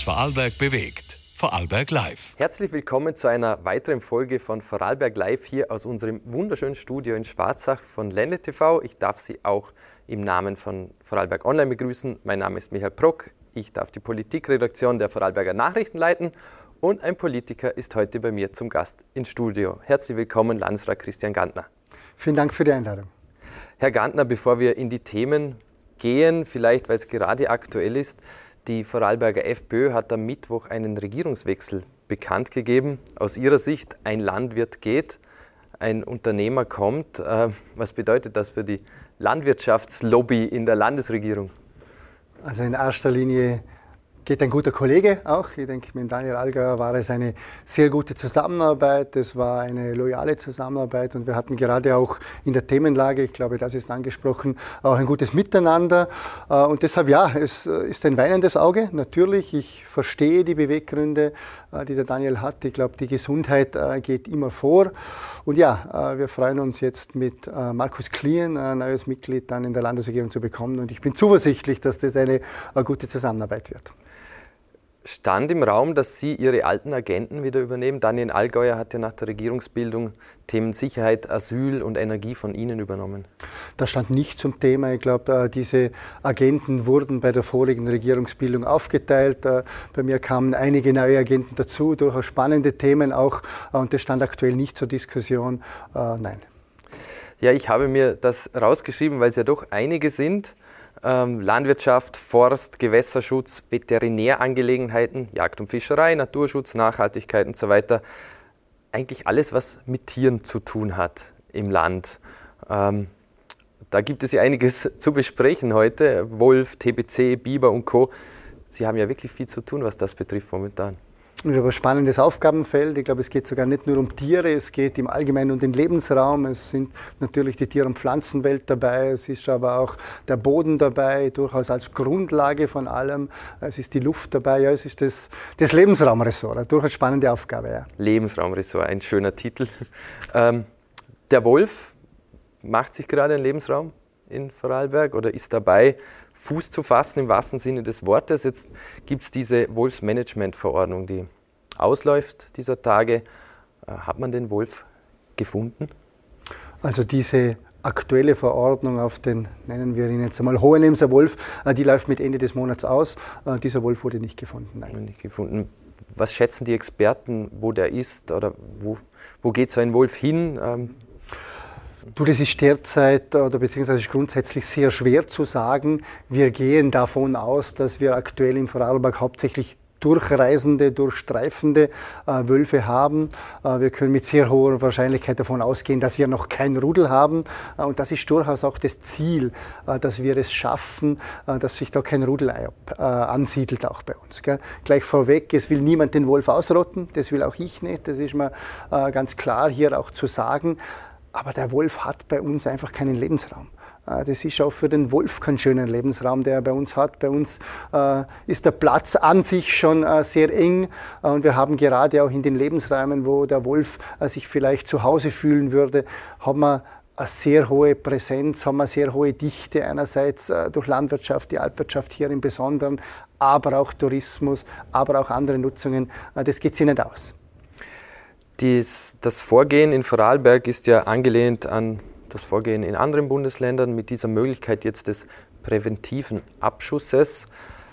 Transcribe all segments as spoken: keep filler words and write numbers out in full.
Vorarlberg bewegt. Vorarlberg Live. Herzlich willkommen zu einer weiteren Folge von Vorarlberg Live hier aus unserem wunderschönen Studio in Schwarzach von Ländle T V. Ich darf Sie auch im Namen von Vorarlberg Online begrüßen. Mein Name ist Michael Prock. Ich darf die Politikredaktion der Vorarlberger Nachrichten leiten und ein Politiker ist heute bei mir zum Gast ins Studio. Herzlich willkommen, Landesrat Christian Gantner. Vielen Dank für die Einladung. Herr Gantner, bevor wir in die Themen gehen, vielleicht weil es gerade aktuell ist, die Vorarlberger FPÖ hat am Mittwoch einen Regierungswechsel bekannt gegeben. Aus Ihrer Sicht, ein Landwirt geht, ein Unternehmer kommt. Was bedeutet das für die Landwirtschaftslobby in der Landesregierung? Also in erster Linie geht ein guter Kollege auch. Ich denke, mit Daniel Allgäuer war es eine sehr gute Zusammenarbeit. Es war eine loyale Zusammenarbeit und wir hatten gerade auch in der Themenlage, ich glaube, das ist angesprochen, auch ein gutes Miteinander. Und deshalb, ja, es ist ein weinendes Auge, natürlich. Ich verstehe die Beweggründe, die der Daniel hat. Ich glaube, die Gesundheit geht immer vor. Und ja, wir freuen uns jetzt mit Markus Klien, ein neues Mitglied dann in der Landesregierung zu bekommen. Und ich bin zuversichtlich, dass das eine gute Zusammenarbeit wird. Stand im Raum, dass Sie Ihre alten Agenten wieder übernehmen? Daniel Allgäuer hat ja nach der Regierungsbildung Themen Sicherheit, Asyl und Energie von Ihnen übernommen. Das stand nicht zum Thema. Ich glaube, diese Agenten wurden bei der vorigen Regierungsbildung aufgeteilt. Bei mir kamen einige neue Agenten dazu, durchaus spannende Themen auch. Und das stand aktuell nicht zur Diskussion. Nein. Ja, ich habe mir das rausgeschrieben, weil es ja doch einige sind. Ähm, Landwirtschaft, Forst, Gewässerschutz, Veterinärangelegenheiten, Jagd und Fischerei, Naturschutz, Nachhaltigkeit und so weiter. Eigentlich alles, was mit Tieren zu tun hat im Land. Ähm, da gibt es ja einiges zu besprechen heute. Wolf, T B C, Biber und Co. Sie haben ja wirklich viel zu tun, was das betrifft momentan. Wir haben ein spannendes Aufgabenfeld. Ich glaube, es geht sogar nicht nur um Tiere, es geht im Allgemeinen um den Lebensraum. Es sind natürlich die Tier- und Pflanzenwelt dabei, es ist aber auch der Boden dabei, durchaus als Grundlage von allem. Es ist die Luft dabei, ja, es ist das, das Lebensraumressort. Eine durchaus spannende Aufgabe. Ja. Lebensraumressort, ein schöner Titel. Ähm, der Wolf macht sich gerade einen Lebensraum in Vorarlberg oder ist dabei, Fuß zu fassen im wahrsten Sinne des Wortes. Jetzt gibt es diese Wolfsmanagement-Verordnung, die ausläuft dieser Tage. Hat man den Wolf gefunden? Also diese aktuelle Verordnung auf den, nennen wir ihn jetzt einmal, Hohenemser Wolf, die läuft mit Ende des Monats aus. Dieser Wolf wurde nicht gefunden. Nein. Nicht gefunden. Was schätzen die Experten, wo der ist oder wo, wo geht so ein Wolf hin? Du, das ist derzeit oder beziehungsweise ist grundsätzlich sehr schwer zu sagen. Wir gehen davon aus, dass wir aktuell in Vorarlberg hauptsächlich durchreisende, durchstreifende äh, Wölfe haben. Äh, wir können mit sehr hoher Wahrscheinlichkeit davon ausgehen, dass wir noch kein Rudel haben. Äh, und das ist durchaus auch das Ziel, äh, dass wir es schaffen, äh, dass sich da kein Rudel äh, ansiedelt, auch bei uns. Gell? Gleich vorweg, es will niemand den Wolf ausrotten, das will auch ich nicht. Das ist mir äh, ganz klar hier auch zu sagen. Aber der Wolf hat bei uns einfach keinen Lebensraum. Das ist auch für den Wolf kein schöner Lebensraum, der er bei uns hat. Bei uns äh, ist der Platz an sich schon äh, sehr eng. Und wir haben gerade auch in den Lebensräumen, wo der Wolf äh, sich vielleicht zu Hause fühlen würde, haben wir eine sehr hohe Präsenz, haben wir eine sehr hohe Dichte. Einerseits äh, durch Landwirtschaft, die Alpwirtschaft hier im Besonderen, aber auch Tourismus, aber auch andere Nutzungen. Äh, das geht sich nicht aus. Dies, das Vorgehen in Vorarlberg ist ja angelehnt an das Vorgehen in anderen Bundesländern mit dieser Möglichkeit jetzt des präventiven Abschusses.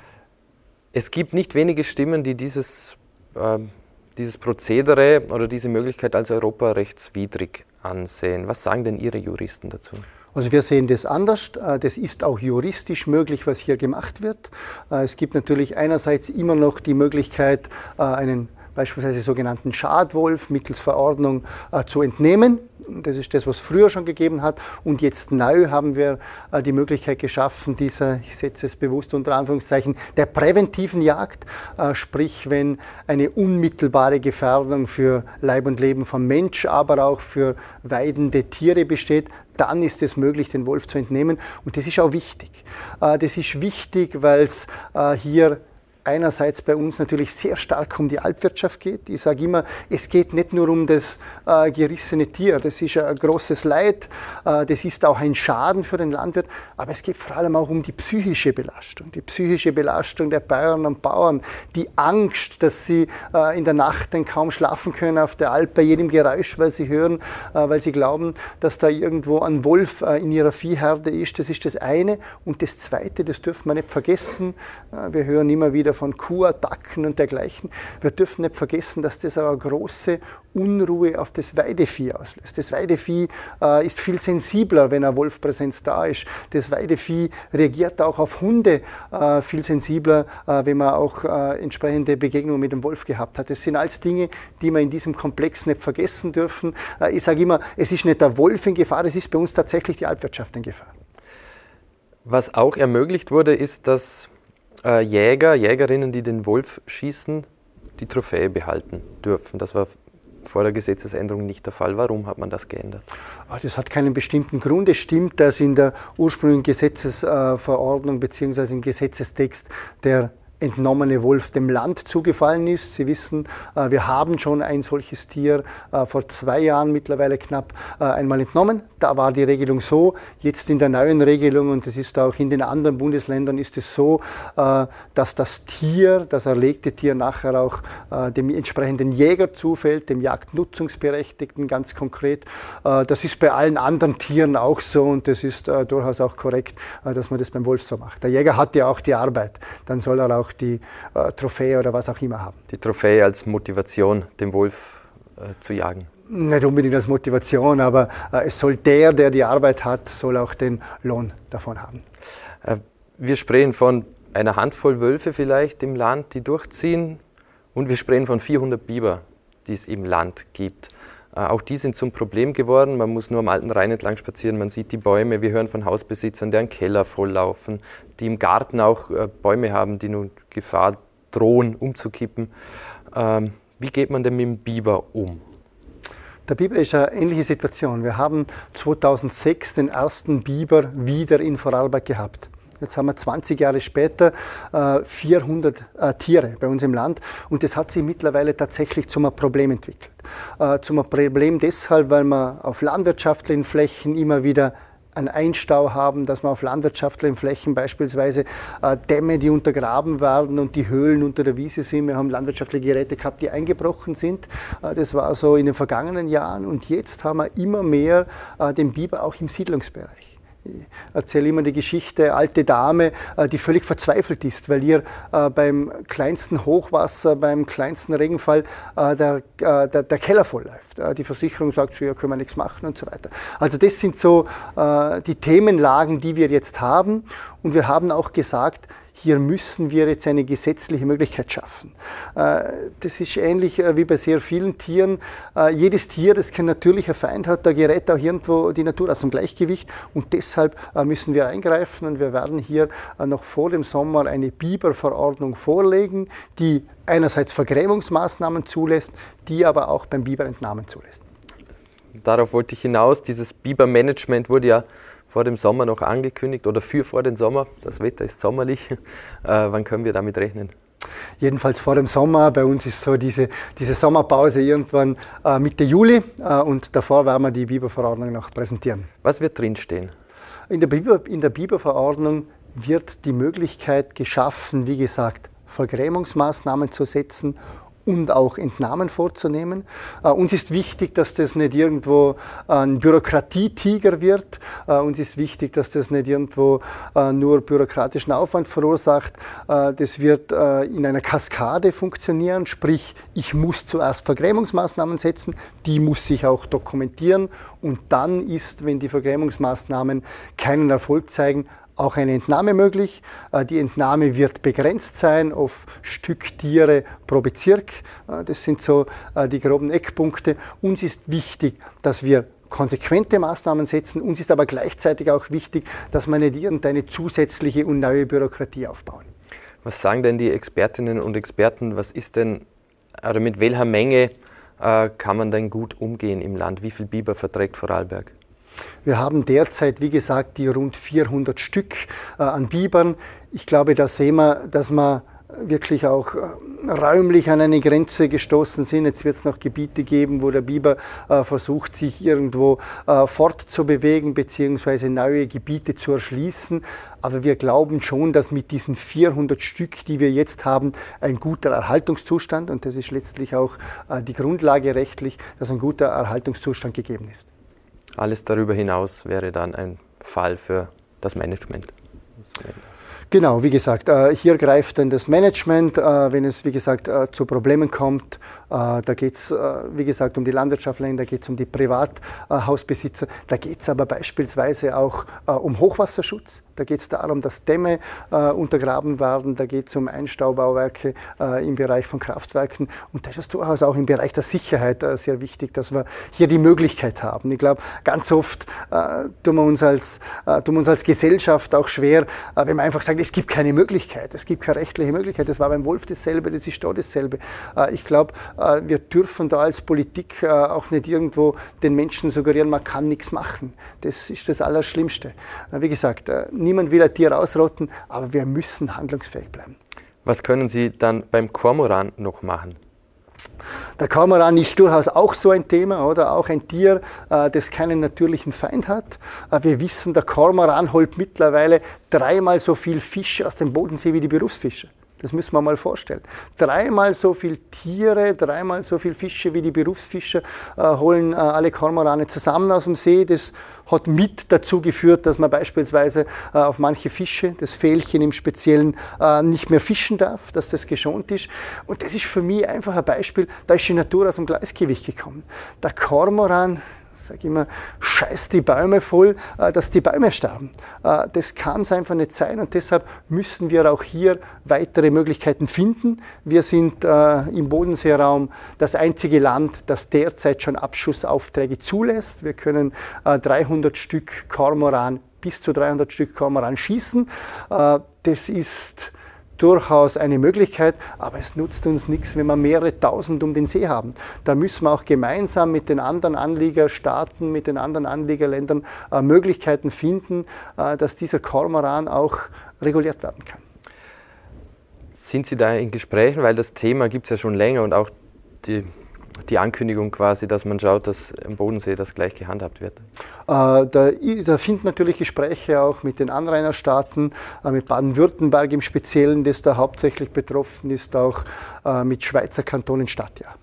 Es gibt nicht wenige Stimmen, die dieses, äh, dieses Prozedere oder diese Möglichkeit als europarechtswidrig ansehen. Was sagen denn Ihre Juristen dazu? Also wir sehen das anders. Das ist auch juristisch möglich, was hier gemacht wird. Es gibt natürlich einerseits immer noch die Möglichkeit, einen beispielsweise sogenannten Schadwolf mittels Verordnung äh, zu entnehmen. Das ist das, was es früher schon gegeben hat. Und jetzt neu haben wir äh, die Möglichkeit geschaffen, dieser, ich setze es bewusst unter Anführungszeichen, der präventiven Jagd. Äh, sprich, wenn eine unmittelbare Gefährdung für Leib und Leben vom Mensch, aber auch für weidende Tiere besteht, dann ist es möglich, den Wolf zu entnehmen. Und das ist auch wichtig. Äh, das ist wichtig, weil es äh, hier einerseits bei uns natürlich sehr stark um die Alpwirtschaft geht. Ich sage immer, es geht nicht nur um das äh, gerissene Tier, das ist ein großes Leid, äh, das ist auch ein Schaden für den Landwirt, aber es geht vor allem auch um die psychische Belastung, die psychische Belastung der Bäuerinnen und Bauern, die Angst, dass sie äh, in der Nacht dann kaum schlafen können auf der Alp bei jedem Geräusch, weil sie hören, äh, weil sie glauben, dass da irgendwo ein Wolf äh, in ihrer Viehherde ist. Das ist das eine. Und das zweite, das dürfen wir nicht vergessen, äh, wir hören immer wieder von Kuhattacken und dergleichen. Wir dürfen nicht vergessen, dass das auch eine große Unruhe auf das Weidevieh auslöst. Das Weidevieh äh, ist viel sensibler, wenn eine Wolfpräsenz da ist. Das Weidevieh reagiert auch auf Hunde äh, viel sensibler, äh, wenn man auch äh, entsprechende Begegnungen mit dem Wolf gehabt hat. Das sind alles Dinge, die wir in diesem Komplex nicht vergessen dürfen. Äh, ich sage immer, es ist nicht der Wolf in Gefahr, es ist bei uns tatsächlich die Alpwirtschaft in Gefahr. Was auch ermöglicht wurde, ist, dass äh, Jäger, Jägerinnen, die den Wolf schießen, die Trophäe behalten dürfen. Das war vor der Gesetzesänderung nicht der Fall. Warum hat man das geändert? Das hat keinen bestimmten Grund. Es stimmt, dass in der ursprünglichen Gesetzesverordnung bzw. im Gesetzestext der entnommene Wolf dem Land zugefallen ist. Sie wissen, wir haben schon ein solches Tier vor zwei Jahren mittlerweile knapp einmal entnommen. Da war die Regelung so. Jetzt in der neuen Regelung, und das ist auch in den anderen Bundesländern, ist es so, dass das Tier, das erlegte Tier nachher auch dem entsprechenden Jäger zufällt, dem Jagdnutzungsberechtigten ganz konkret. Das ist bei allen anderen Tieren auch so und das ist durchaus auch korrekt, dass man das beim Wolf so macht. Der Jäger hat ja auch die Arbeit. Dann soll er auch die äh, Trophäe oder was auch immer haben. Die Trophäe als Motivation, den Wolf äh, zu jagen? Nicht unbedingt als Motivation, aber äh, es soll der, der die Arbeit hat, soll auch den Lohn davon haben. Äh, wir sprechen von einer Handvoll Wölfe vielleicht im Land, die durchziehen, und wir sprechen von vierhundert Biber, die es im Land gibt. Äh, auch die sind zum Problem geworden. Man muss nur am alten Rhein entlang spazieren, man sieht die Bäume. Wir hören von Hausbesitzern, deren Keller volllaufen, die im Garten auch äh, Bäume haben, die nun Gefahr drohen, umzukippen. Ähm, wie geht man denn mit dem Biber um? Der Biber ist eine ähnliche Situation. Wir haben zweitausendsechs den ersten Biber wieder in Vorarlberg gehabt. Jetzt haben wir zwanzig Jahre später äh, vierhundert äh, Tiere bei uns im Land und das hat sich mittlerweile tatsächlich zum Problem entwickelt. Äh, zum Problem deshalb, weil wir auf landwirtschaftlichen Flächen immer wieder einen Einstau haben, dass wir auf landwirtschaftlichen Flächen beispielsweise äh, Dämme, die untergraben werden und die Höhlen unter der Wiese sind. Wir haben landwirtschaftliche Geräte gehabt, die eingebrochen sind. Äh, das war so in den vergangenen Jahren und jetzt haben wir immer mehr äh, den Biber auch im Siedlungsbereich. Ich erzähle immer die Geschichte, alte Dame, die völlig verzweifelt ist, weil ihr äh, beim kleinsten Hochwasser, beim kleinsten Regenfall äh, der, äh, der, der Keller vollläuft. Äh, die Versicherung sagt zu ihr, können wir nichts machen und so weiter. Also das sind so äh, die Themenlagen, die wir jetzt haben. Und wir haben auch gesagt, hier müssen wir jetzt eine gesetzliche Möglichkeit schaffen. Das ist ähnlich wie bei sehr vielen Tieren. Jedes Tier, das kein natürlicher Feind hat, da gerät auch irgendwo die Natur aus dem Gleichgewicht. Und deshalb müssen wir eingreifen und wir werden hier noch vor dem Sommer eine Biberverordnung vorlegen, die einerseits Vergrämungsmaßnahmen zulässt, die aber auch beim Biberentnahmen zulässt. Darauf wollte ich hinaus. Dieses Bibermanagement wurde ja vor dem Sommer noch angekündigt oder für vor dem Sommer. Das Wetter ist sommerlich. Äh, wann können wir damit rechnen? Jedenfalls vor dem Sommer. Bei uns ist so diese, diese Sommerpause irgendwann äh, Mitte Juli äh, und davor werden wir die Biberverordnung noch präsentieren. Was wird drinstehen? In der Biber, in der Biberverordnung wird die Möglichkeit geschaffen, wie gesagt, Vergrämungsmaßnahmen zu setzen und auch Entnahmen vorzunehmen. Äh, uns ist wichtig, dass das nicht irgendwo ein Bürokratietiger wird. Äh, uns ist wichtig, dass das nicht irgendwo äh, nur bürokratischen Aufwand verursacht. Äh, das wird äh, in einer Kaskade funktionieren, sprich, ich muss zuerst Vergrämungsmaßnahmen setzen, die muss ich auch dokumentieren und dann ist, wenn die Vergrämungsmaßnahmen keinen Erfolg zeigen, auch eine Entnahme möglich. Die Entnahme wird begrenzt sein auf Stück Tiere pro Bezirk. Das sind so die groben Eckpunkte. Uns ist wichtig, dass wir konsequente Maßnahmen setzen. Uns ist aber gleichzeitig auch wichtig, dass wir nicht irgendeine zusätzliche und neue Bürokratie aufbauen. Was sagen denn die Expertinnen und Experten? Was ist denn, oder mit welcher Menge äh, kann man denn gut umgehen im Land? Wie viel Biber verträgt Vorarlberg? Wir haben derzeit, wie gesagt, die rund vierhundert Stück äh, an Bibern. Ich glaube, da sehen wir, dass wir wirklich auch räumlich an eine Grenze gestoßen sind. Jetzt wird es noch Gebiete geben, wo der Biber äh, versucht, sich irgendwo äh, fortzubewegen bzw. neue Gebiete zu erschließen. Aber wir glauben schon, dass mit diesen vierhundert Stück, die wir jetzt haben, ein guter Erhaltungszustand, und das ist letztlich auch äh, die Grundlage rechtlich, dass ein guter Erhaltungszustand gegeben ist. Alles darüber hinaus wäre dann ein Fall für das Management. Genau, wie gesagt, hier greift dann das Management, wenn es, wie gesagt, zu Problemen kommt. Da geht es, wie gesagt, um die Landwirtschaftler, da geht es um die Privathausbesitzer, da geht es aber beispielsweise auch um Hochwasserschutz. Da geht es darum, dass Dämme äh, untergraben werden, da geht es um Einstaubauwerke äh, im Bereich von Kraftwerken, und das ist durchaus auch im Bereich der Sicherheit äh, sehr wichtig, dass wir hier die Möglichkeit haben. Ich glaube, ganz oft äh, tun wir uns als, äh, tun wir uns als Gesellschaft auch schwer, äh, wenn man einfach sagt, es gibt keine Möglichkeit, es gibt keine rechtliche Möglichkeit. Das war beim Wolf dasselbe, das ist da dasselbe. Äh, ich glaube, äh, wir dürfen da als Politik äh, auch nicht irgendwo den Menschen suggerieren, man kann nichts machen. Das ist das Allerschlimmste. Äh, wie gesagt, äh, niemand will ein Tier ausrotten, aber wir müssen handlungsfähig bleiben. Was können Sie dann beim Kormoran noch machen? Der Kormoran ist durchaus auch so ein Thema, oder? Auch ein Tier, äh, das keinen natürlichen Feind hat. Äh, wir wissen, der Kormoran holt mittlerweile dreimal so viel Fische aus dem Bodensee wie die Berufsfische. Das müssen wir mal vorstellen. Dreimal so viele Tiere, dreimal so viele Fische wie die Berufsfischer äh, holen äh, alle Kormorane zusammen aus dem See. Das hat mit dazu geführt, dass man beispielsweise äh, auf manche Fische, das Fählchen im Speziellen, äh, nicht mehr fischen darf, dass das geschont ist. Und das ist für mich einfach ein Beispiel, da ist die Natur aus dem Gleichgewicht gekommen. Der Kormoran, sage ich immer, scheißt die Bäume voll, dass die Bäume sterben. Das kann es einfach nicht sein, und deshalb müssen wir auch hier weitere Möglichkeiten finden. Wir sind äh, im Bodenseeraum das einzige Land, das derzeit schon Abschussaufträge zulässt. Wir können äh, dreihundert Stück Kormoran, bis zu dreihundert Stück Kormoran schießen. Äh, das ist durchaus eine Möglichkeit, aber es nutzt uns nichts, wenn wir mehrere tausend um den See haben. Da müssen wir auch gemeinsam mit den anderen Anliegerstaaten, mit den anderen Anliegerländern äh, Möglichkeiten finden, äh, dass dieser Kormoran auch reguliert werden kann. Sind Sie da in Gesprächen, weil das Thema gibt es ja schon länger, und auch die, die Ankündigung quasi, dass man schaut, dass im Bodensee das gleich gehandhabt wird? Äh, da, da finden natürlich Gespräche auch mit den Anrainerstaaten, äh, mit Baden-Württemberg im Speziellen, das da hauptsächlich betroffen ist, auch äh, mit Schweizer Kantonen statt, ja.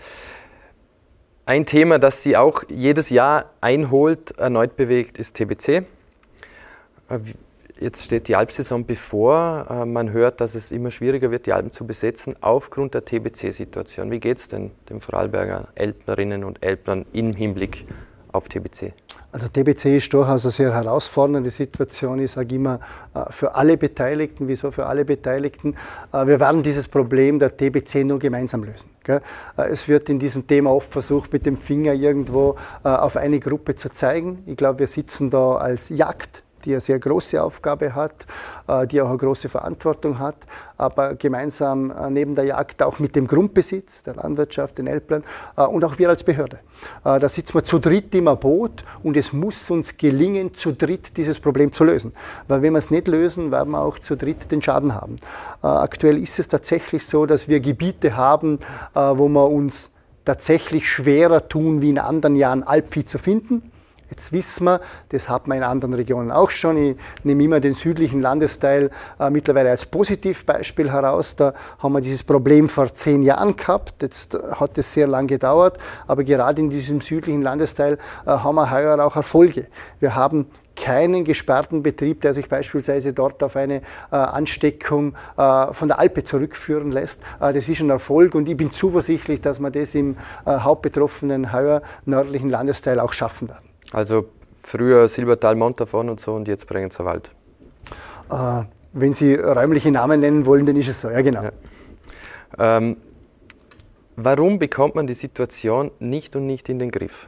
Ein Thema, das Sie auch jedes Jahr einholt, erneut bewegt, ist T B C. Jetzt steht die Alpsaison bevor. Man hört, dass es immer schwieriger wird, die Alpen zu besetzen, aufgrund der T B C-Situation. Wie geht es denn den Vorarlberger Elbnerinnen und Elbnern im Hinblick auf T B C? Also T B C ist durchaus eine sehr herausfordernde Situation, ich sage immer, für alle Beteiligten. Wieso für alle Beteiligten? Wir werden dieses Problem der T B C nur gemeinsam lösen. Es wird in diesem Thema oft versucht, mit dem Finger irgendwo auf eine Gruppe zu zeigen. Ich glaube, wir sitzen da als Jagd, die eine sehr große Aufgabe hat, die auch eine große Verantwortung hat, aber gemeinsam neben der Jagd auch mit dem Grundbesitz, der Landwirtschaft, den Elblern und auch wir als Behörde. Da sitzen wir zu dritt im Boot, und es muss uns gelingen, zu dritt dieses Problem zu lösen. Weil wenn wir es nicht lösen, werden wir auch zu dritt den Schaden haben. Aktuell ist es tatsächlich so, dass wir Gebiete haben, wo wir uns tatsächlich schwerer tun, wie in anderen Jahren Alpvieh zu finden. Jetzt wissen wir, das hat man in anderen Regionen auch schon. Ich nehme immer den südlichen Landesteil äh, mittlerweile als Positivbeispiel heraus. Da haben wir dieses Problem vor zehn Jahren gehabt. Jetzt hat es sehr lang gedauert, aber gerade in diesem südlichen Landesteil äh, haben wir heuer auch Erfolge. Wir haben keinen gesperrten Betrieb, der sich beispielsweise dort auf eine äh, Ansteckung äh, von der Alpe zurückführen lässt. Äh, das ist ein Erfolg, und ich bin zuversichtlich, dass wir das im äh, hauptbetroffenen heuer nördlichen Landesteil auch schaffen werden. Also früher Silbertal, Montafon und so, und jetzt Bregenzerwald. Äh, wenn Sie räumliche Namen nennen wollen, dann ist es so, ja genau. Ja. Ähm, warum bekommt man die Situation nicht und nicht in den Griff?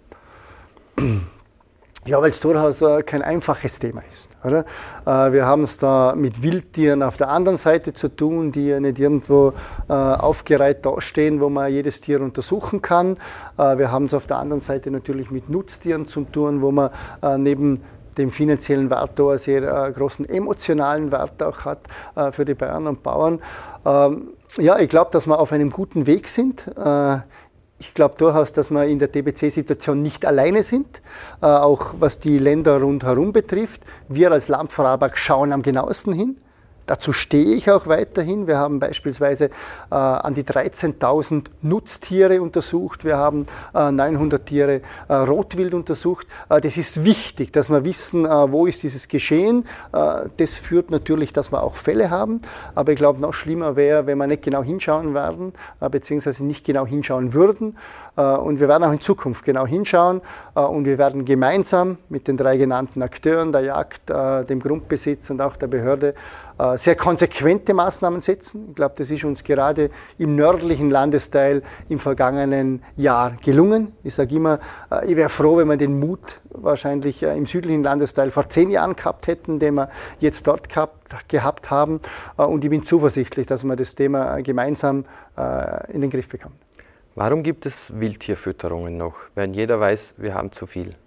Ja, weil es durchaus äh, kein einfaches Thema ist. Oder? Äh, wir haben es da mit Wildtieren auf der anderen Seite zu tun, die ja nicht irgendwo äh, aufgereiht dastehen, wo man jedes Tier untersuchen kann. Äh, wir haben es auf der anderen Seite natürlich mit Nutztieren zu tun, wo man äh, neben den finanziellen Wert auch einen sehr äh, großen emotionalen Wert auch hat äh, für die Bauern und Bauern. Ähm, ja, ich glaube, dass wir auf einem guten Weg sind. Äh, Ich glaube durchaus, dass wir in der T B C-Situation nicht alleine sind, äh, auch was die Länder rundherum betrifft. Wir als Land Vorarlberg schauen am genauesten hin. Dazu stehe ich auch weiterhin. Wir haben beispielsweise äh, an die dreizehntausend Nutztiere untersucht. Wir haben äh, neunhundert Tiere äh, Rotwild untersucht. Äh, das ist wichtig, dass wir wissen, äh, wo ist dieses Geschehen. Äh, das führt natürlich, dass wir auch Fälle haben. Aber ich glaube, noch schlimmer wäre, wenn wir nicht genau hinschauen werden, äh, beziehungsweise nicht genau hinschauen würden. Äh, und wir werden auch in Zukunft genau hinschauen. Äh, und wir werden gemeinsam mit den drei genannten Akteuren, der Jagd, äh, dem Grundbesitz und auch der Behörde, äh, sehr konsequente Maßnahmen setzen. Ich glaube, das ist uns gerade im nördlichen Landesteil im vergangenen Jahr gelungen. Ich sage immer, äh, ich wäre froh, wenn wir den Mut wahrscheinlich äh, im südlichen Landesteil vor zehn Jahren gehabt hätten, den wir jetzt dort gehabt, gehabt haben. Äh, und ich bin zuversichtlich, dass wir das Thema gemeinsam äh, in den Griff bekommen. Warum gibt es Wildtierfütterungen noch, wenn jeder weiß, wir haben zu viel?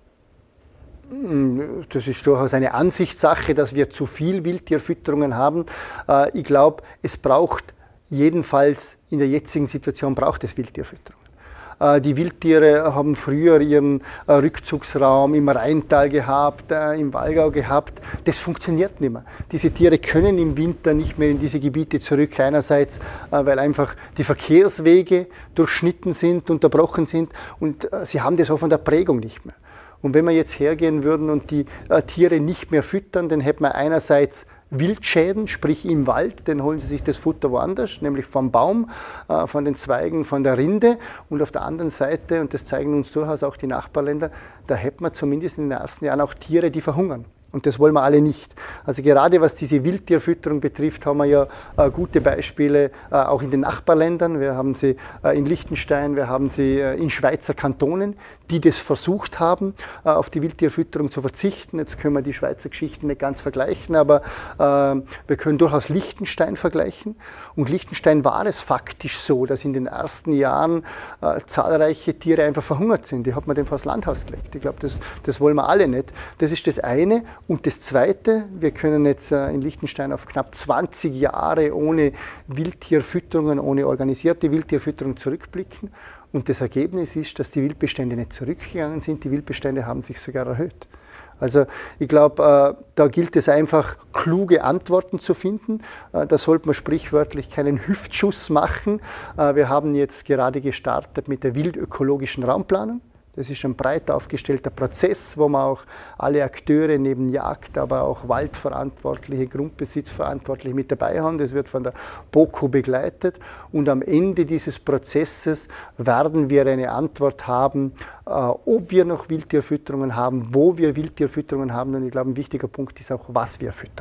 Das ist durchaus eine Ansichtssache, dass wir zu viel Wildtierfütterungen haben. Ich glaube, es braucht jedenfalls in der jetzigen Situation braucht es Wildtierfütterungen. Die Wildtiere haben früher ihren Rückzugsraum im Rheintal gehabt, im Wallgau gehabt. Das funktioniert nicht mehr. Diese Tiere können im Winter nicht mehr in diese Gebiete zurück. Einerseits, weil einfach die Verkehrswege durchschnitten sind, unterbrochen sind und sie haben das auch von der Prägung nicht mehr. Und wenn wir jetzt hergehen würden und die äh, Tiere nicht mehr füttern, dann hätten wir einerseits Wildschäden, sprich im Wald, dann holen sie sich das Futter woanders, nämlich vom Baum, äh, von den Zweigen, von der Rinde. Und auf der anderen Seite, und das zeigen uns durchaus auch die Nachbarländer, da hätten wir zumindest in den ersten Jahren auch Tiere, die verhungern. Und das wollen wir alle nicht. Also gerade was diese Wildtierfütterung betrifft, haben wir ja äh, gute Beispiele äh, auch in den Nachbarländern. Wir haben sie äh, in Liechtenstein, wir haben sie äh, in Schweizer Kantonen, die das versucht haben, äh, auf die Wildtierfütterung zu verzichten. Jetzt können wir die Schweizer Geschichten nicht ganz vergleichen, aber äh, wir können durchaus Liechtenstein vergleichen. Und Liechtenstein war es faktisch so, dass in den ersten Jahren äh, zahlreiche Tiere einfach verhungert sind. Die hat man dann vors Landhaus gelegt. Ich glaube, das, das wollen wir alle nicht. Das ist das eine. Und das Zweite, wir können jetzt in Liechtenstein auf knapp zwanzig Jahre ohne Wildtierfütterungen, ohne organisierte Wildtierfütterung zurückblicken. Und das Ergebnis ist, dass die Wildbestände nicht zurückgegangen sind, die Wildbestände haben sich sogar erhöht. Also ich glaube, da gilt es einfach, kluge Antworten zu finden. Da sollte man sprichwörtlich keinen Hüftschuss machen. Wir haben jetzt gerade gestartet mit der wildökologischen Raumplanung. Das ist ein breit aufgestellter Prozess, wo man auch alle Akteure neben Jagd, aber auch Waldverantwortliche, Grundbesitzverantwortliche mit dabei haben. Das wird von der BOKU begleitet. Und am Ende dieses Prozesses werden wir eine Antwort haben, äh, ob wir noch Wildtierfütterungen haben, wo wir Wildtierfütterungen haben. Und ich glaube, ein wichtiger Punkt ist auch, was wir füttern.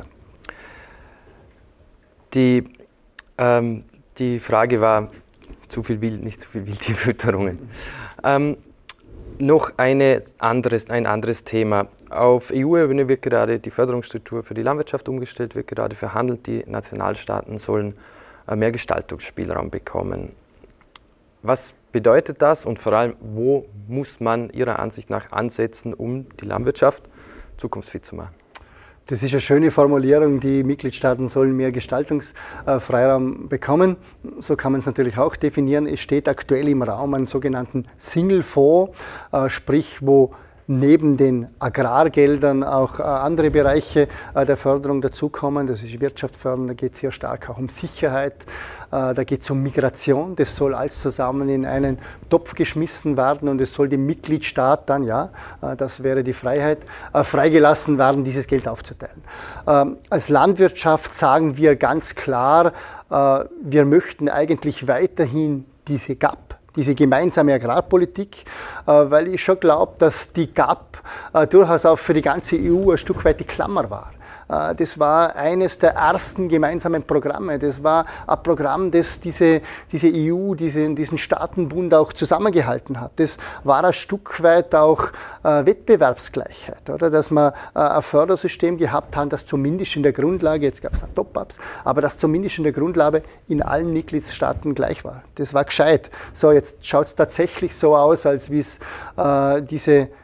Die, ähm, die Frage war, zu viel Wild, nicht zu viel Wildtierfütterungen. Ähm, Noch eine anderes, ein anderes Thema. Auf E U-Ebene wird gerade die Förderungsstruktur für die Landwirtschaft umgestellt, wird gerade verhandelt. Die Nationalstaaten sollen mehr Gestaltungsspielraum bekommen. Was bedeutet das und vor allem, wo muss man Ihrer Ansicht nach ansetzen, um die Landwirtschaft zukunftsfit zu machen? Das ist eine schöne Formulierung, die Mitgliedstaaten sollen mehr Gestaltungsfreiraum bekommen. So kann man es natürlich auch definieren. Es steht aktuell im Raum einen sogenannten Single-Fonds, sprich wo neben den Agrargeldern auch andere Bereiche der Förderung dazukommen. Das ist Wirtschaftsförderung, da geht es sehr stark auch um Sicherheit, da geht es um Migration. Das soll alles zusammen in einen Topf geschmissen werden und es soll dem Mitgliedstaat dann, ja, das wäre die Freiheit, freigelassen werden, dieses Geld aufzuteilen. Als Landwirtschaft sagen wir ganz klar, wir möchten eigentlich weiterhin diese G A P, diese gemeinsame Agrarpolitik, weil ich schon glaube, dass die G A P durchaus auch für die ganze E U ein Stück weit die Klammer war. Das war eines der ersten gemeinsamen Programme. Das war ein Programm, das diese, diese E U, diese, diesen Staatenbund auch zusammengehalten hat. Das war ein Stück weit auch äh, Wettbewerbsgleichheit, oder? Dass wir äh, ein Fördersystem gehabt haben, das zumindest in der Grundlage, jetzt gab es auch Top-Ups, aber das zumindest in der Grundlage in allen Mitgliedstaaten gleich war. Das war gescheit. So, jetzt schaut es tatsächlich so aus, als wie es äh, diese G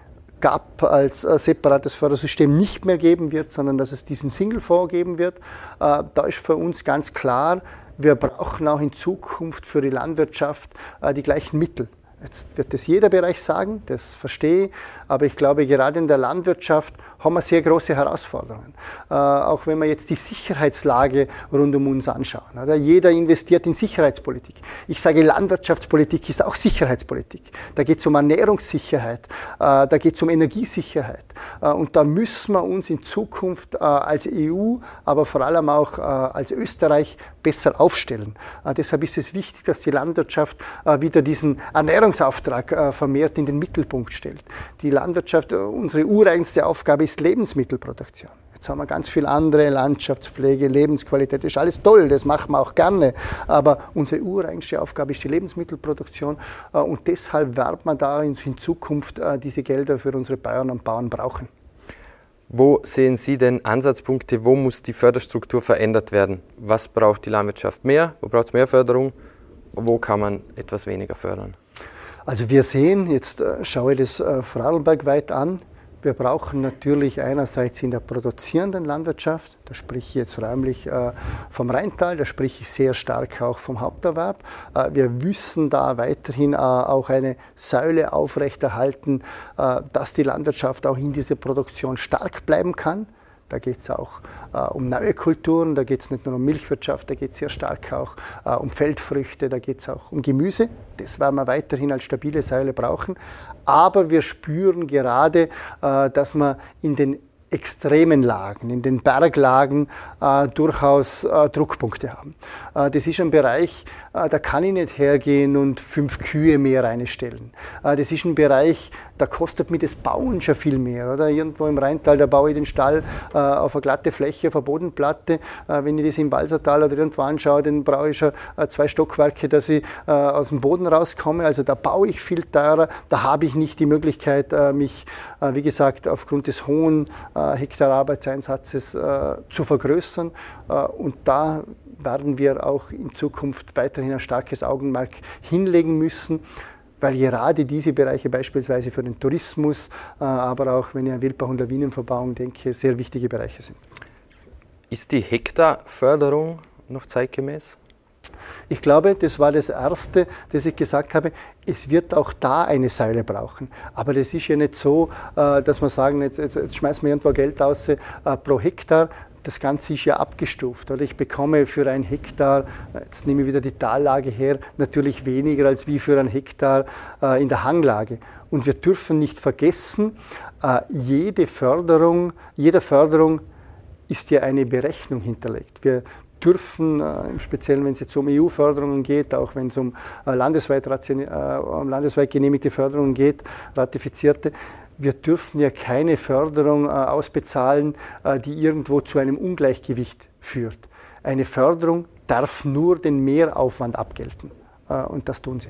G A P als äh, separates Fördersystem nicht mehr geben wird, sondern dass es diesen Single-Fonds geben wird. Äh, da ist für uns ganz klar, wir brauchen auch in Zukunft für die Landwirtschaft äh, die gleichen Mittel. Jetzt wird das jeder Bereich sagen, das verstehe ich, aber ich glaube, gerade in der Landwirtschaft haben wir sehr große Herausforderungen. Äh, auch wenn wir jetzt die Sicherheitslage rund um uns anschauen. Oder? Jeder investiert in Sicherheitspolitik. Ich sage, Landwirtschaftspolitik ist auch Sicherheitspolitik. Da geht es um Ernährungssicherheit, äh, da geht es um Energiesicherheit. Äh, und da müssen wir uns in Zukunft äh, als E U, aber vor allem auch äh, als Österreich besser aufstellen. Äh, deshalb ist es wichtig, dass die Landwirtschaft äh, wieder diesen Ernährungsauftrag äh, vermehrt in den Mittelpunkt stellt. Die Landwirtschaft, äh, unsere ureigenste Aufgabe ist Lebensmittelproduktion. Jetzt haben wir ganz viel andere, Landschaftspflege, Lebensqualität, das ist alles toll, das machen wir auch gerne. Aber unsere ureigenste Aufgabe ist die Lebensmittelproduktion äh, und deshalb wird man da in, in Zukunft äh, diese Gelder für unsere Bauern und Bauern brauchen. Wo sehen Sie denn Ansatzpunkte, wo muss die Förderstruktur verändert werden? Was braucht die Landwirtschaft mehr? Wo braucht es mehr Förderung? Wo kann man etwas weniger fördern? Also wir sehen, jetzt äh, schaue ich das äh, vorarlbergweit an, wir brauchen natürlich einerseits in der produzierenden Landwirtschaft, da spreche ich jetzt räumlich äh, vom Rheintal, da spreche ich sehr stark auch vom Haupterwerb. Äh, wir müssen da weiterhin äh, auch eine Säule aufrechterhalten, äh, dass die Landwirtschaft auch in dieser Produktion stark bleiben kann. Da geht es auch äh, um neue Kulturen, da geht es nicht nur um Milchwirtschaft, da geht es sehr stark auch äh, um Feldfrüchte, da geht es auch um Gemüse. Das werden wir weiterhin als stabile Säule brauchen. Aber wir spüren gerade, äh, dass wir in den extremen Lagen, in den Berglagen äh, durchaus äh, Druckpunkte haben. Äh, das ist ein Bereich, äh, da kann ich nicht hergehen und fünf Kühe mehr reinstellen. Äh, das ist ein Bereich, da kostet mir das Bauen schon viel mehr. Oder? Irgendwo im Rheintal, da baue ich den Stall äh, auf eine glatte Fläche, auf eine Bodenplatte. Äh, wenn ich das im Walsertal oder irgendwo anschaue, dann brauche ich schon äh, zwei Stockwerke, dass ich äh, aus dem Boden rauskomme. Also da baue ich viel teurer. Da habe ich nicht die Möglichkeit, äh, mich, äh, wie gesagt, aufgrund des hohen äh, Hektar Arbeitseinsatzes äh, zu vergrößern. Äh, und da werden wir auch in Zukunft weiterhin ein starkes Augenmerk hinlegen müssen, weil gerade diese Bereiche beispielsweise für den Tourismus, äh, aber auch, wenn ich an Wildbach- und Lawinenverbauung denke, sehr wichtige Bereiche sind. Ist die Hektarförderung noch zeitgemäß? Ich glaube, das war das Erste, das ich gesagt habe, es wird auch da eine Säule brauchen. Aber das ist ja nicht so, dass wir sagen, jetzt, jetzt, jetzt schmeißen wir irgendwo Geld aus äh, pro Hektar. Das Ganze ist ja abgestuft. Oder? Ich bekomme für ein Hektar, jetzt nehme ich wieder die Tallage her, natürlich weniger als wie für ein Hektar äh, in der Hanglage. Und wir dürfen nicht vergessen, äh, jede Förderung, jeder Förderung ist ja eine Berechnung hinterlegt. Wir dürfen, äh, im Speziellen wenn es jetzt um E U-Förderungen geht, auch wenn es um äh, landesweit, äh, um landesweit genehmigte Förderungen geht, ratifizierte, wir dürfen ja keine Förderung äh, ausbezahlen, äh, die irgendwo zu einem Ungleichgewicht führt. Eine Förderung darf nur den Mehraufwand abgelten. Äh, und das tun sie.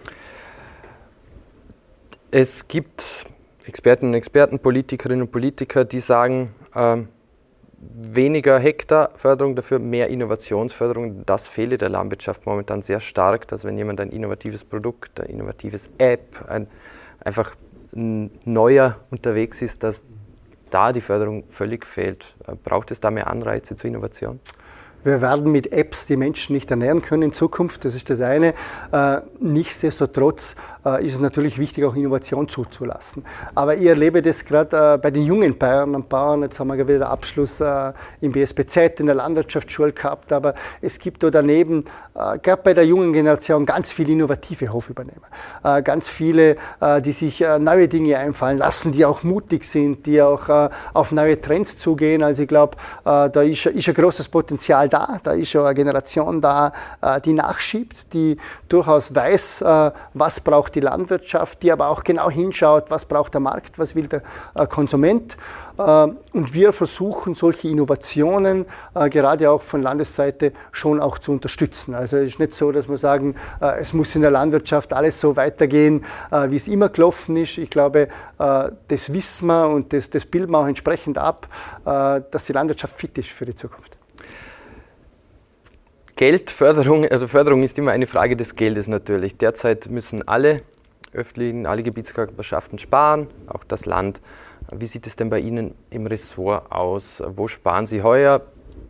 Es gibt Expertinnen und Experten, Politikerinnen und Politiker, die sagen, äh, weniger Hektarförderung, dafür mehr Innovationsförderung. Das fehle der Landwirtschaft momentan sehr stark, dass wenn jemand ein innovatives Produkt, ein innovatives App, ein, einfach ein neuer unterwegs ist, dass da die Förderung völlig fehlt. Braucht es da mehr Anreize zur Innovation? Wir werden mit Apps die Menschen nicht ernähren können in Zukunft, das ist das eine. Äh, nichtsdestotrotz äh, ist es natürlich wichtig, auch Innovation zuzulassen. Aber ich erlebe das gerade äh, bei den jungen Bauern und Bauern. Jetzt haben wir wieder den Abschluss äh, im B S B Z in der Landwirtschaftsschule gehabt, aber es gibt da daneben, äh, gerade bei der jungen Generation, ganz viele innovative Hofübernehmer. Äh, ganz viele, äh, die sich äh, neue Dinge einfallen lassen, die auch mutig sind, die auch äh, auf neue Trends zugehen. Also ich glaube, äh, da ist, ist ein großes Potenzial da. Da ist schon eine Generation da, die nachschiebt, die durchaus weiß, was braucht die Landwirtschaft, die aber auch genau hinschaut, was braucht der Markt, was will der Konsument. Und wir versuchen, solche Innovationen gerade auch von Landesseite schon auch zu unterstützen. Also es ist nicht so, dass wir sagen, es muss in der Landwirtschaft alles so weitergehen, wie es immer gelaufen ist. Ich glaube, das wissen wir und das, das bilden wir auch entsprechend ab, dass die Landwirtschaft fit ist für die Zukunft. Geldförderung, also Förderung ist immer eine Frage des Geldes natürlich. Derzeit müssen alle öffentlichen, alle Gebietskörperschaften sparen, auch das Land. Wie sieht es denn bei Ihnen im Ressort aus? Wo sparen Sie heuer?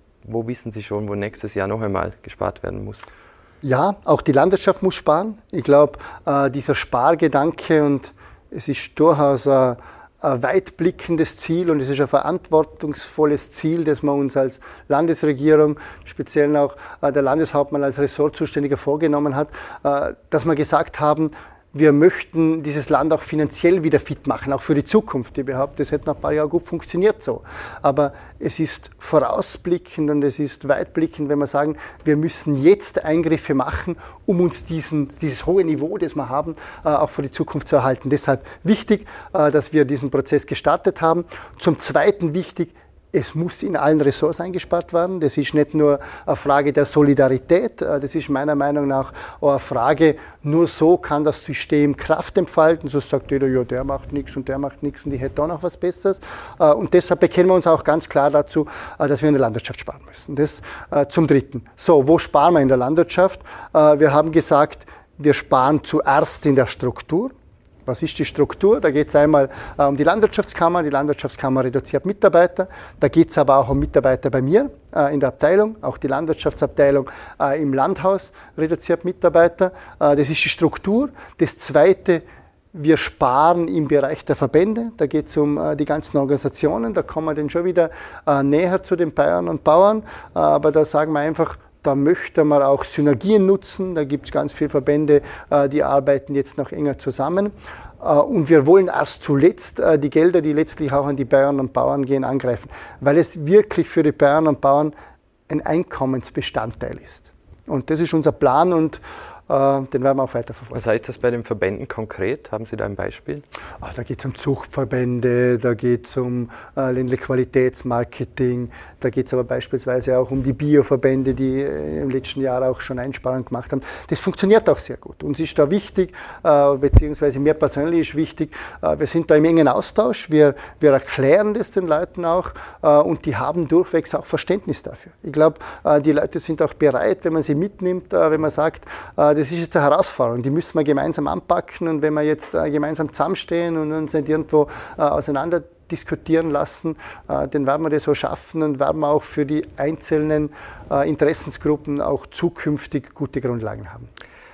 Wo wissen Sie schon, wo nächstes Jahr noch einmal gespart werden muss? Ja, auch die Landwirtschaft muss sparen. Ich glaube, äh, dieser Spargedanke, und es ist durchaus ein, ein weitblickendes Ziel und es ist ein verantwortungsvolles Ziel, das wir uns als Landesregierung, speziell auch äh, der Landeshauptmann als Ressortzuständiger vorgenommen hat, äh, dass wir gesagt haben, wir möchten dieses Land auch finanziell wieder fit machen, auch für die Zukunft. Ich behaupte, das hätte nach ein paar Jahren gut funktioniert so. Aber es ist vorausblickend und es ist weitblickend, wenn wir sagen, wir müssen jetzt Eingriffe machen, um uns diesen, dieses hohe Niveau, das wir haben, auch für die Zukunft zu erhalten. Deshalb wichtig, dass wir diesen Prozess gestartet haben. Zum Zweiten wichtig, es muss in allen Ressorts eingespart werden. Das ist nicht nur eine Frage der Solidarität, das ist meiner Meinung nach auch eine Frage, nur so kann das System Kraft entfalten. So sagt jeder, ja, der macht nichts und der macht nichts und ich hätte da noch was Besseres. Und deshalb bekennen wir uns auch ganz klar dazu, dass wir in der Landwirtschaft sparen müssen. Das zum Dritten. So, wo sparen wir in der Landwirtschaft? Wir haben gesagt, wir sparen zuerst in der Struktur. Was ist die Struktur? Da geht es einmal äh, um die Landwirtschaftskammer. Die Landwirtschaftskammer reduziert Mitarbeiter. Da geht es aber auch um Mitarbeiter bei mir äh, in der Abteilung. Auch die Landwirtschaftsabteilung äh, im Landhaus reduziert Mitarbeiter. Äh, das ist die Struktur. Das Zweite, wir sparen im Bereich der Verbände. Da geht es um äh, die ganzen Organisationen. Da kommen wir dann schon wieder äh, näher zu den Bäuern und Bauern. Äh, aber da sagen wir einfach, da möchte man auch Synergien nutzen. Da gibt es ganz viele Verbände, die arbeiten jetzt noch enger zusammen. Und wir wollen erst zuletzt die Gelder, die letztlich auch an die Bäuerinnen und Bauern gehen, angreifen, weil es wirklich für die Bäuerinnen und Bauern ein Einkommensbestandteil ist. Und das ist unser Plan und äh, den werden wir auch weiterverfolgen. Was heißt das bei den Verbänden konkret? Haben Sie da ein Beispiel? Ah, da geht es um Zuchtverbände, da geht es um äh, ländliche Qualitätsmarketing, da geht es aber beispielsweise auch um die Bioverbände, die äh, im letzten Jahr auch schon Einsparungen gemacht haben. Das funktioniert auch sehr gut. Uns ist da wichtig, äh, beziehungsweise mir persönlich ist wichtig, äh, wir sind da im engen Austausch, wir, wir erklären das den Leuten auch äh, und die haben durchwegs auch Verständnis dafür. Ich glaube, äh, die Leute sind auch bereit, wenn man sie mitnimmt, äh, wenn man sagt, äh, das ist jetzt eine Herausforderung, die müssen wir gemeinsam anpacken und wenn wir jetzt äh, gemeinsam zusammenstehen und uns nicht irgendwo äh, auseinander diskutieren lassen, äh, dann werden wir das so schaffen und werden wir auch für die einzelnen äh, Interessensgruppen auch zukünftig gute Grundlagen haben.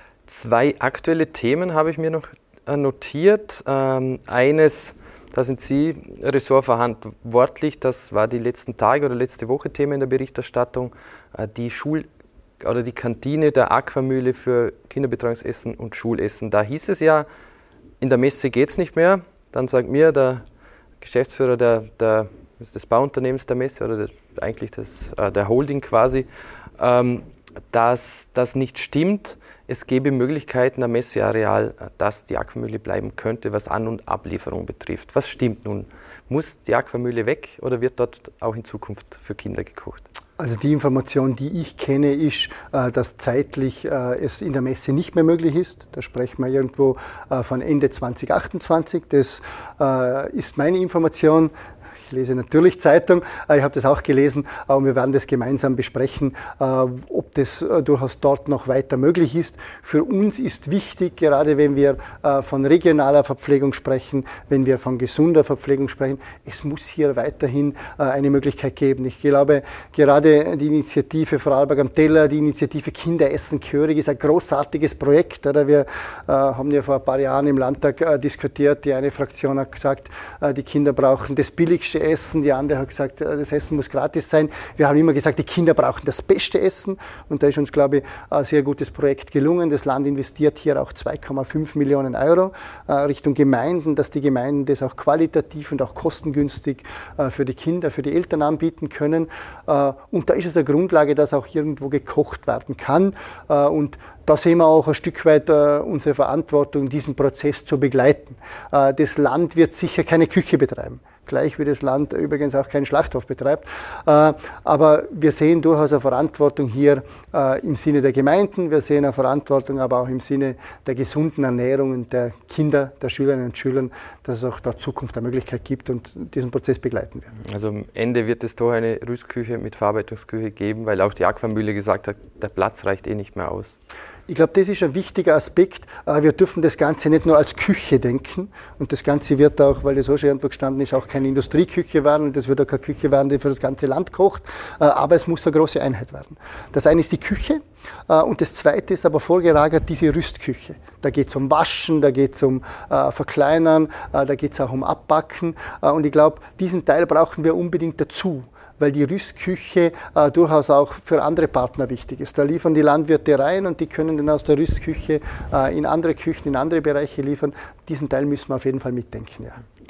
Zwei aktuelle Themen habe ich mir noch äh, notiert. Ähm, eines, da sind Sie ressortverantwortlich, das war die letzten Tage oder letzte Woche Thema in der Berichterstattung, äh, die Schul- oder die Kantine der Aquamühle für Kinderbetreuungsessen und Schulessen. Da hieß es ja, in der Messe geht es nicht mehr. Dann sagt mir der Geschäftsführer der, der, des Bauunternehmens der Messe oder der, eigentlich des, äh, der Holding quasi, ähm, dass das nicht stimmt. Es gäbe Möglichkeiten am Messeareal, dass die Aquamühle bleiben könnte, was An- und Ablieferung betrifft. Was stimmt nun? Muss die Aquamühle weg oder wird dort auch in Zukunft für Kinder gekocht? Also die Information, die ich kenne, ist, dass zeitlich es in der Messe nicht mehr möglich ist. Da sprechen wir irgendwo von Ende zwanzig achtundzwanzig. Das ist meine Information. Ich lese natürlich Zeitung, ich habe das auch gelesen und wir werden das gemeinsam besprechen, ob das durchaus dort noch weiter möglich ist. Für uns ist wichtig, gerade wenn wir von regionaler Verpflegung sprechen, wenn wir von gesunder Verpflegung sprechen, es muss hier weiterhin eine Möglichkeit geben. Ich glaube, gerade die Initiative Vorarlberg am Teller, die Initiative Kinder essen gehörig ist ein großartiges Projekt. Oder? Wir haben ja vor ein paar Jahren im Landtag diskutiert, die eine Fraktion hat gesagt, die Kinder brauchen das billigste Essen, die andere hat gesagt, das Essen muss gratis sein. Wir haben immer gesagt, die Kinder brauchen das beste Essen und da ist uns, glaube ich, ein sehr gutes Projekt gelungen. Das Land investiert hier auch zwei Komma fünf Millionen Euro äh, Richtung Gemeinden, dass die Gemeinden das auch qualitativ und auch kostengünstig äh, für die Kinder, für die Eltern anbieten können. Äh, und da ist es eine Grundlage, dass auch irgendwo gekocht werden kann äh, und da sehen wir auch ein Stück weit äh, unsere Verantwortung, diesen Prozess zu begleiten. Äh, das Land wird sicher keine Küche betreiben, gleich wie das Land übrigens auch keinen Schlachthof betreibt. Äh, aber wir sehen durchaus eine Verantwortung hier äh, im Sinne der Gemeinden, wir sehen eine Verantwortung aber auch im Sinne der gesunden Ernährung und der Kinder, der Schülerinnen und Schüler, dass es auch da Zukunft eine Möglichkeit gibt und diesen Prozess begleiten wir. Also am Ende wird es doch eine Rüstküche mit Verarbeitungsküche geben, weil auch die Aquamühle gesagt hat, der Platz reicht eh nicht mehr aus. Ich glaube, das ist ein wichtiger Aspekt. Wir dürfen das Ganze nicht nur als Küche denken. Und das Ganze wird auch, weil das auch schon irgendwo gestanden ist, auch keine Industrieküche werden. Und das wird auch keine Küche werden, die für das ganze Land kocht. Aber es muss eine große Einheit werden. Das eine ist die Küche. Und das zweite ist aber vorgelagert diese Rüstküche. Da geht es um Waschen, da geht es um äh, Verkleinern, äh, da geht es auch um Abbacken. Äh, und ich glaube, diesen Teil brauchen wir unbedingt dazu, weil die Rüstküche äh, durchaus auch für andere Partner wichtig ist. Da liefern die Landwirte rein und die können dann aus der Rüstküche äh, in andere Küchen, in andere Bereiche liefern. Diesen Teil müssen wir auf jeden Fall mitdenken. Ja.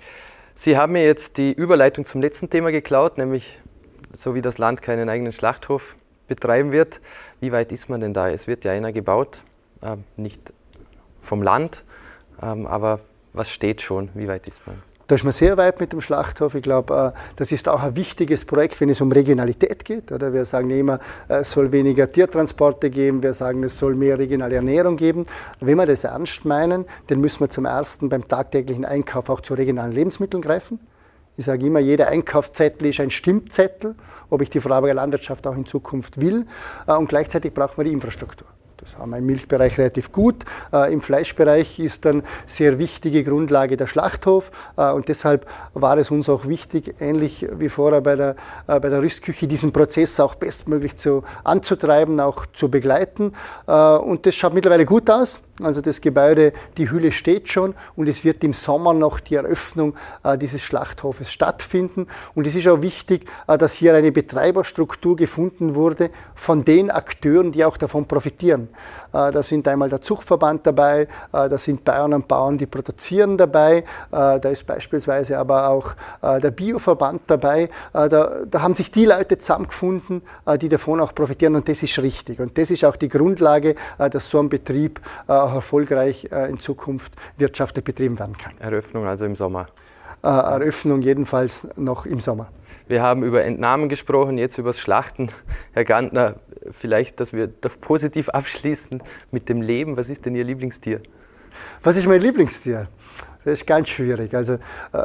Sie haben mir jetzt die Überleitung zum letzten Thema geklaut, nämlich so wie das Land keinen eigenen Schlachthof betreiben wird. Wie weit ist man denn da? Es wird ja einer gebaut, äh, nicht vom Land, ähm, aber was steht schon? Wie weit ist man? Da ist man sehr weit mit dem Schlachthof. Ich glaube, äh, das ist auch ein wichtiges Projekt, wenn es um Regionalität geht. Oder? Wir sagen immer, äh, es soll weniger Tiertransporte geben, wir sagen, es soll mehr regionale Ernährung geben. Wenn wir das ernst meinen, dann müssen wir zum Ersten beim tagtäglichen Einkauf auch zu regionalen Lebensmitteln greifen. Ich sage immer, jeder Einkaufszettel ist ein Stimmzettel, ob ich die Vorarlberger Landwirtschaft auch in Zukunft will. Und gleichzeitig braucht man die Infrastruktur. Das haben wir im Milchbereich relativ gut. Äh, Im Fleischbereich ist dann sehr wichtige Grundlage der Schlachthof. Äh, und deshalb war es uns auch wichtig, ähnlich wie vorher bei der, äh, bei der Rüstküche, diesen Prozess auch bestmöglich zu, anzutreiben, auch zu begleiten. Äh, und das schaut mittlerweile gut aus. Also das Gebäude, die Hülle steht schon und es wird im Sommer noch die Eröffnung äh, dieses Schlachthofes stattfinden. Und es ist auch wichtig, äh, dass hier eine Betreiberstruktur gefunden wurde von den Akteuren, die auch davon profitieren. Äh, da sind einmal der Zuchtverband dabei, äh, da sind Bauern und Bauern, die produzieren dabei, äh, da ist beispielsweise aber auch äh, der Bioverband dabei. Äh, da, da haben sich die Leute zusammengefunden, äh, die davon auch profitieren und das ist richtig. Und das ist auch die Grundlage, äh, dass so ein Betrieb äh, auch erfolgreich äh, in Zukunft wirtschaftlich betrieben werden kann. Eröffnung also im Sommer? Äh, Eröffnung jedenfalls noch im Sommer. Wir haben über Entnahmen gesprochen, jetzt über das Schlachten. Herr Gantner, vielleicht, dass wir doch positiv abschließen mit dem Leben. Was ist denn Ihr Lieblingstier? Was ist mein Lieblingstier? Das ist ganz schwierig. Also, äh,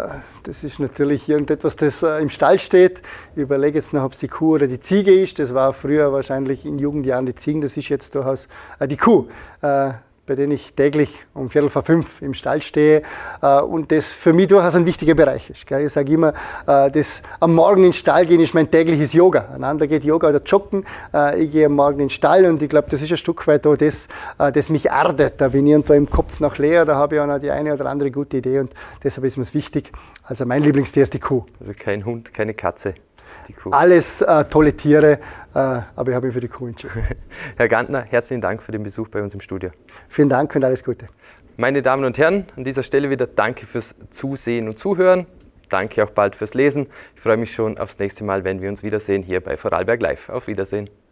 das ist natürlich irgendetwas, das äh, im Stall steht. Ich überlege jetzt noch, ob es die Kuh oder die Ziege ist. Das war früher wahrscheinlich in Jugendjahren die Ziegen. Das ist jetzt durchaus äh, die Kuh. Äh, bei denen ich täglich um Viertel vor fünf im Stall stehe äh, und das für mich durchaus ein wichtiger Bereich ist. Gell? Ich sage immer, äh, das am Morgen in den Stall gehen ist mein tägliches Yoga. Ein anderer geht Yoga oder Joggen, äh, ich gehe am Morgen in den Stall und ich glaube, das ist ein Stück weit auch das, äh, das mich erdet. Da bin ich irgendwo im Kopf noch leer, da habe ich auch noch die eine oder andere gute Idee und deshalb ist mir es wichtig. Also mein Lieblingstier ist die Kuh. Also kein Hund, keine Katze. Die Kuh. Alles äh, tolle Tiere, äh, aber ich habe mich für die Kuh entschieden. Herr Gantner, herzlichen Dank für den Besuch bei uns im Studio. Vielen Dank und alles Gute. Meine Damen und Herren, an dieser Stelle wieder danke fürs Zusehen und Zuhören. Danke auch bald fürs Lesen. Ich freue mich schon aufs nächste Mal, wenn wir uns wiedersehen hier bei Vorarlberg Live. Auf Wiedersehen.